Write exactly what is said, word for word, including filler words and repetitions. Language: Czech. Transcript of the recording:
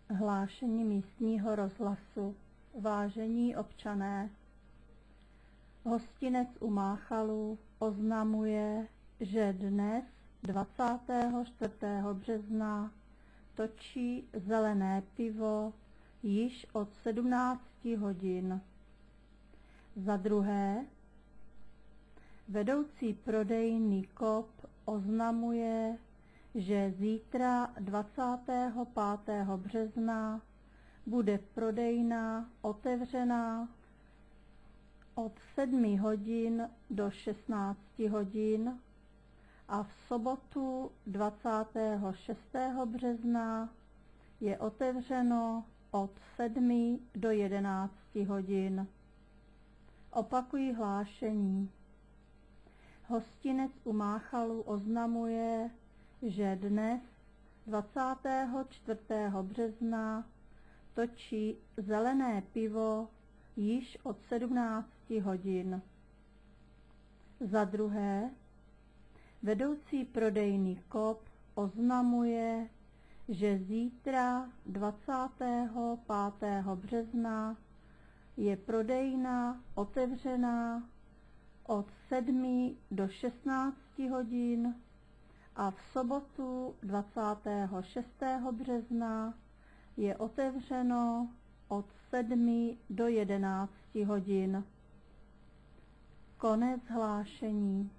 Hlášení místního rozhlasu. Vážení občané, hostinec u Máchalů oznamuje, že dnes dvacátého čtvrtého března točí zelené pivo již od sedmnácti hodin. Za druhé, vedoucí prodejny Kop oznamuje, že zítra dvacátého pátého března bude prodejna otevřená od sedmi hodin do šestnácti hodin a v sobotu dvacátého šestého března je otevřeno od sedmi do jedenácti hodin. Opakuji hlášení. Hostinec u Máchalů oznamuje, že dnes dvacátého čtvrtého března točí zelené pivo již od sedmnácti hodin. Za druhé, vedoucí prodejny Kop oznamuje, že zítra dvacátého pátého března je prodejna otevřená od sedmi do šestnácti hodin a v sobotu dvacátého šestého března je otevřeno od sedmi do jedenácti hodin. Konec hlášení.